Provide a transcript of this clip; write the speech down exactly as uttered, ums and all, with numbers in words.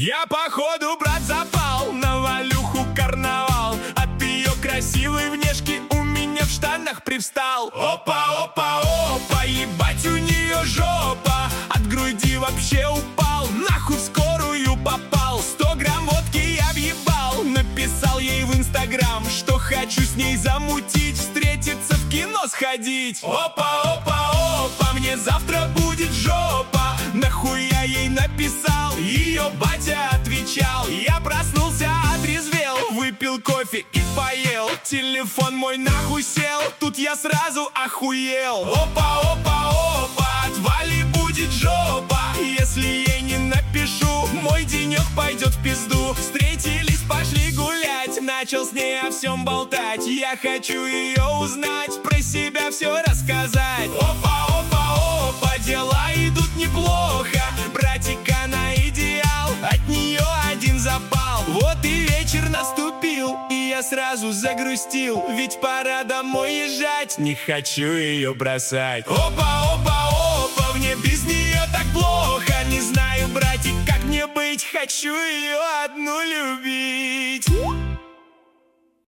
Я походу, брат, запал на Валюху карнавал. От ее красивой внешки у меня в штанах привстал. Опа, опа, опа, ебать у нее жопа. От груди вообще упал, нахуй в скорую попал. Сто грамм водки я въебал. Написал ей в инстаграм, что хочу с ней замутить, встретиться, в кино сходить. Опа, опа, опа, мне завтра будет жопа. Нахуй я ей написал, ее батя отвечал. Я проснулся, отрезвел, выпил кофе и поел. Телефон мой нахуй сел, тут я сразу охуел. Опа, опа, опа, от Вали будет жопа. Если ей не напишу, мой денек пойдет в пизду. Встретились, пошли гулять, начал с ней о всем болтать. Я хочу ее узнать, про себя все рассказать. Опа, опа, опа, дела идут неплохо. Братик, она идеал, от нее один запал. Вот и вечер наступил, и я сразу загрустил. Ведь пора домой езжать, не хочу ее бросать. Опа, опа, опа, мне без нее так плохо. Не знаю, братик, как мне быть, хочу ее одну любить.